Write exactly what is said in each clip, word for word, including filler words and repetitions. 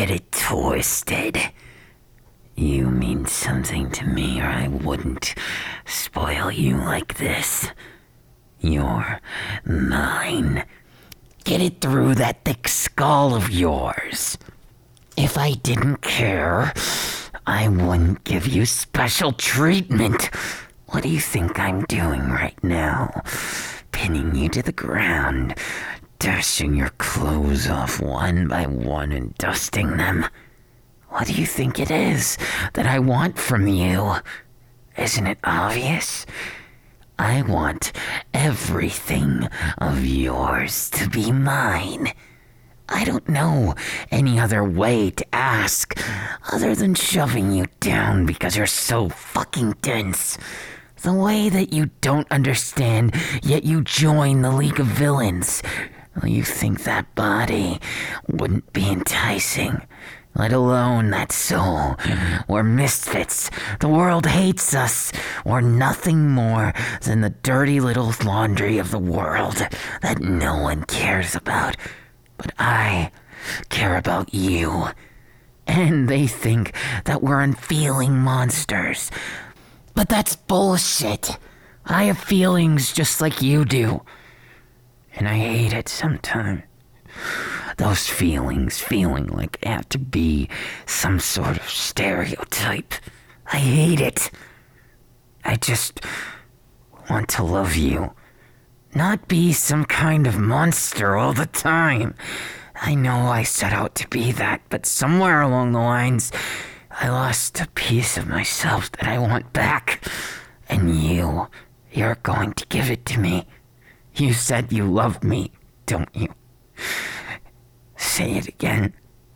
get it twisted. You mean something to me, or I wouldn't spoil you like this. You're mine. Get it through that thick skull of yours. If I didn't care, I wouldn't give you special treatment. What do you think I'm doing right now? Pinning you to the ground, dashing your clothes off one by one and dusting them. What do you think it is that I want from you? Isn't it obvious? I want everything of yours to be mine. I don't know any other way to ask other than shoving you down because you're so fucking dense. The way that you don't understand, yet you join the League of Villains. You think that body wouldn't be enticing, let alone that soul. We're misfits. The world hates us. We're nothing more than the dirty little laundry of the world that no one cares about. But I care about you. And they think that we're unfeeling monsters. But that's bullshit. I have feelings just like you do. And I hate it sometimes. Those feelings, feeling like I have to be some sort of stereotype. I hate it. I just want to love you. Not be some kind of monster all the time. I know I set out to be that, but somewhere along the lines, I lost a piece of myself that I want back. And you, you're going to give it to me. You said you love me, don't you? Say it again.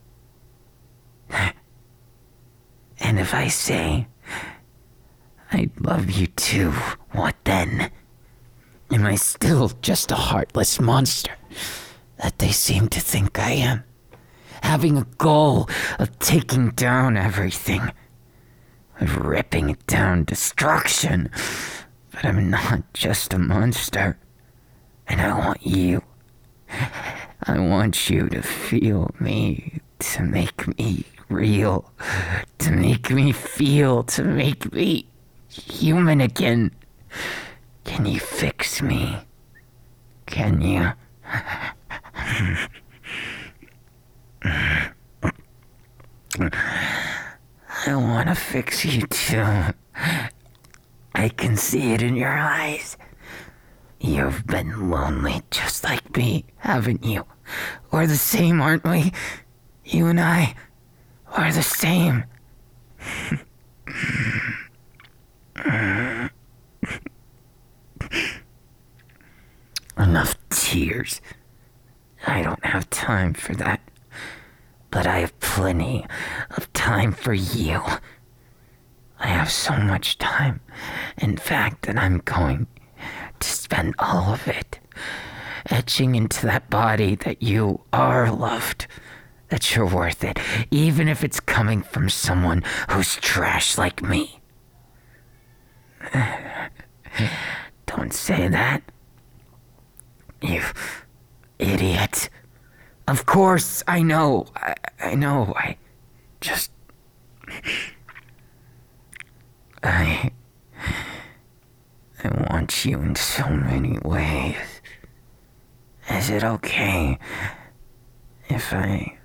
And if I say, I love you too, what then? Am I still just a heartless monster that they seem to think I am? Having a goal of taking down everything, of ripping it down, destruction. But I'm not just a monster. And I want you. I want you to feel me, to make me real, to make me feel, to make me human again. Can you fix me? Can you? I want to fix you too. I can see it in your eyes. You've been lonely just like me, haven't you? We're the same, aren't we? You and I are the same. Enough tears. I don't have time for that. But I have plenty of time for you. I have so much time, in fact, that I'm going to spend all of it etching into that body that you are loved, that you're worth it, even if it's coming from someone who's trash like me. Don't say that. You idiot. Of course, I know. I, I know. I just... I... I want you in so many ways. Is it okay if I...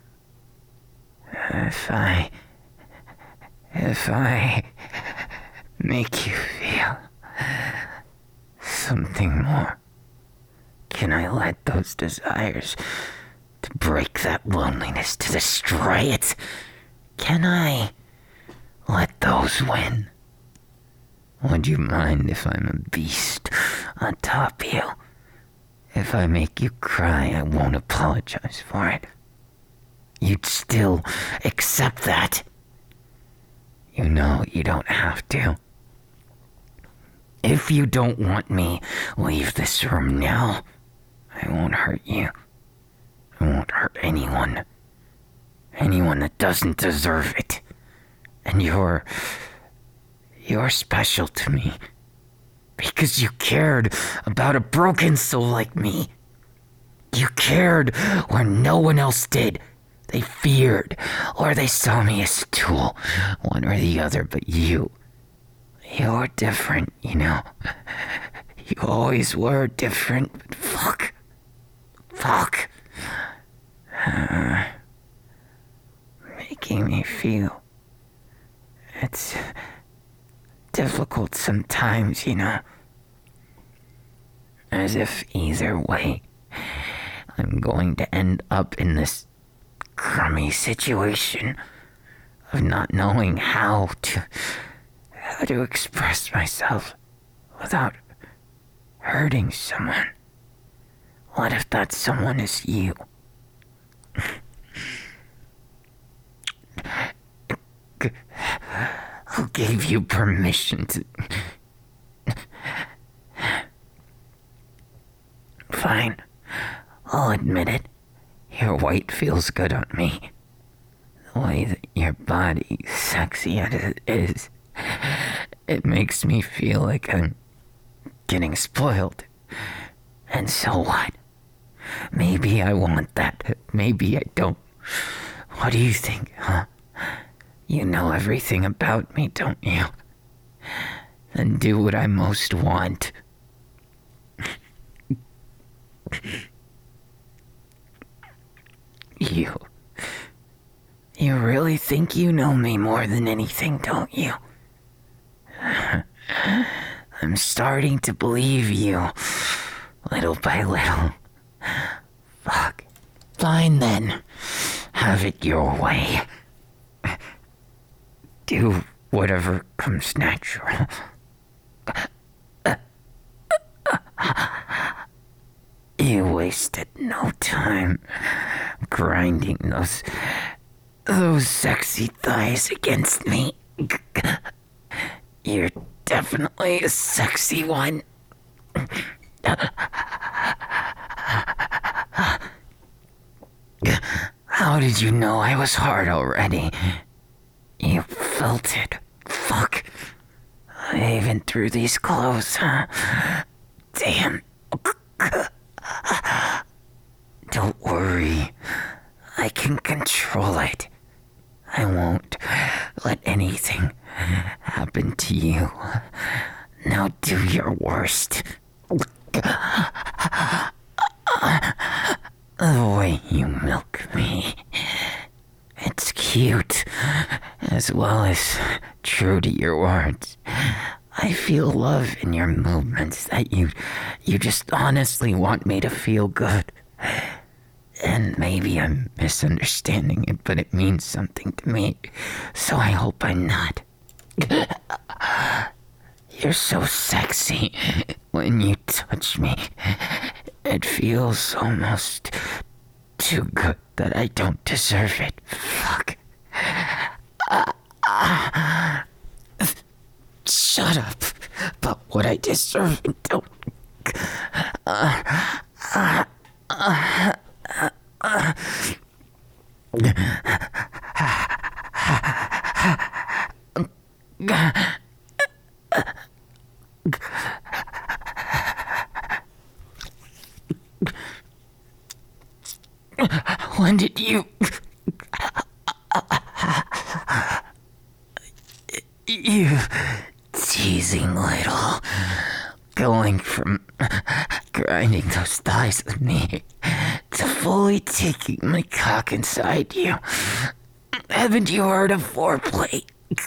If I... If I... make you feel something more? Can I let those desires to break that loneliness, to destroy it? Can I let those win? Would you mind if I'm a beast on top of you? If I make you cry, I won't apologize for it. You'd still accept that. You know you don't have to. If you don't want me, leave this room now. I won't hurt you. I won't hurt anyone. Anyone that doesn't deserve it. And you're... You're special to me. Because you cared about a broken soul like me. You cared where no one else did. They feared, or they saw me as a tool, one or the other, but you, you're different, you know. You always were different, but fuck, fuck. Uh, making me feel. It's difficult sometimes, you know. As if either way, I'm going to end up in this crummy situation of not knowing how to how to express myself without hurting someone. What if that someone is you? Who gave you permission to... Fine, I'll admit it. Your white feels good on me. The way that your body, sexy as it is, it makes me feel like I'm getting spoiled. And so what? Maybe I want that. Maybe I don't. What do you think, huh? You know everything about me, don't you? Then do what I most want. You... You really think you know me more than anything, don't you? I'm starting to believe you, little by little. Fuck. Fine then. Have it your way. Do whatever comes natural. You wasted no time grinding those... those sexy thighs against me. You're definitely a sexy one. How did you know I was hard already? You felt it. Fuck. I even threw these clothes, huh? Damn. Don't worry. I can control it. I won't let anything happen to you. Now do your worst. The way you milk me. It's cute, as well as true to your words. I feel love in your movements that you, you just honestly want me to feel good. And maybe I'm misunderstanding it, but it means something to me, so I hope I'm not. You're so sexy when you touch me. It feels almost too good that I don't deserve it. Fuck. Uh, uh, shut up about what I deserve and don't. Uh, uh, uh, uh, When did you... You teasing little... Going from grinding those thighs with me to fully taking my cock inside you. Haven't you heard of foreplay?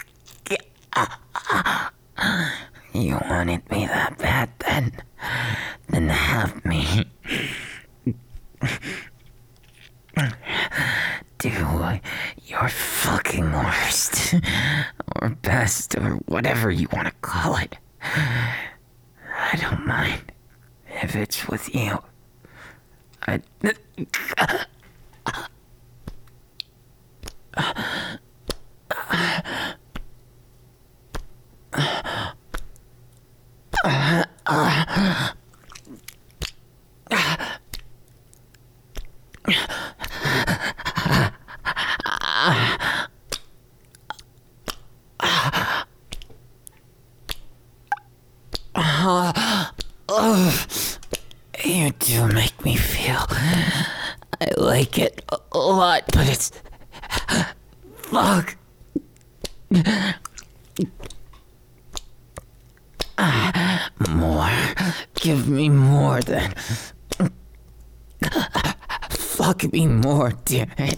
You wanted me that bad then? Then have me. Do your fucking worst, or best, or whatever you want to call it. I don't mind if it's with you. I... You do make me feel I a lot, but it's... Fuck. More. Give me more then. Fuck me more, damn it.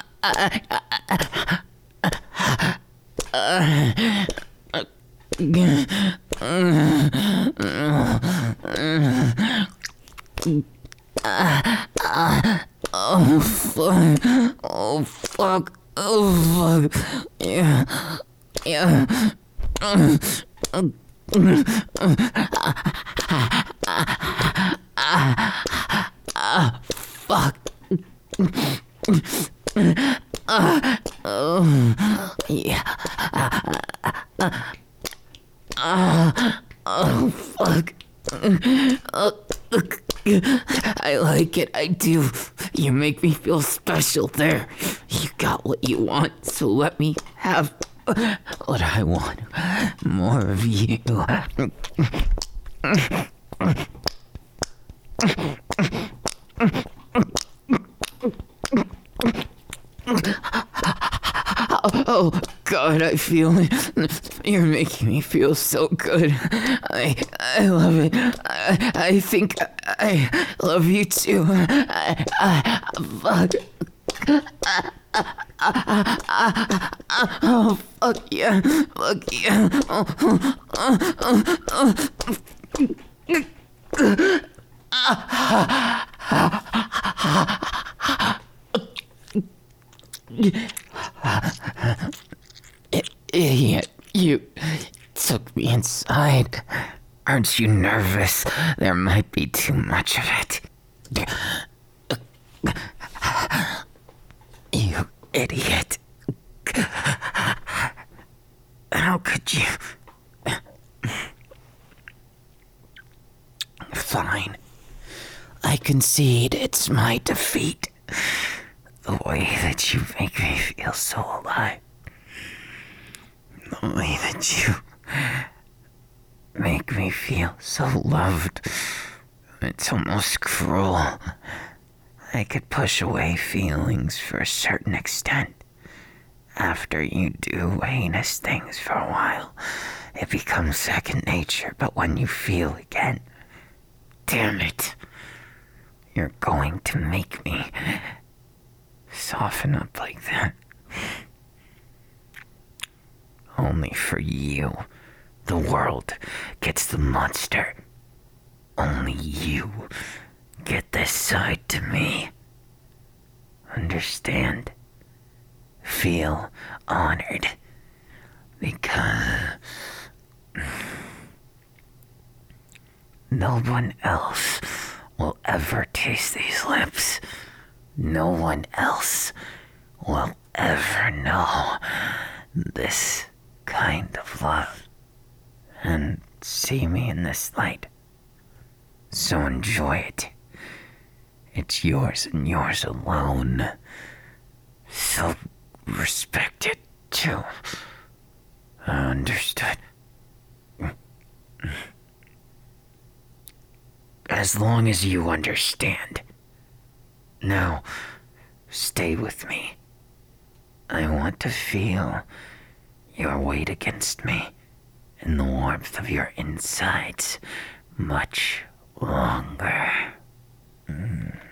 Oh fuck. Oh fuck. Oh fuck. Yeah. Yeah. Fuck. Uh, oh, yeah. Uh, oh, fuck. Uh, I like it, I do. You make me feel special there. You got what you want, so let me have what I want. More of you. Oh, God, I feel it. You're making me feel so good. I I love it. I, I think I love you too. I, I, fuck. Oh, fuck yeah. Fuck yeah. Oh, oh, oh, Idiot, you took me inside. Aren't you nervous? There might be too much of it. You idiot. How could you? Fine. I concede it's my defeat. The way that you make me feel so alive. The way that you make me feel so loved. It's almost cruel. I could push away feelings for a certain extent. After you do heinous things for a while, it becomes second nature, but when you feel again, damn it, you're going to make me soften up like that. Only for you, the world gets the monster. Only you get this side to me. Understand? Feel honored. Because no one else will ever taste these lips. No one else will ever know this kind of love and see me in this light. So enjoy it. It's yours and yours alone. So respect it too. Understood. As long as you understand. Now, stay with me. I want to feel your weight against me and the warmth of your insides much longer. Mm.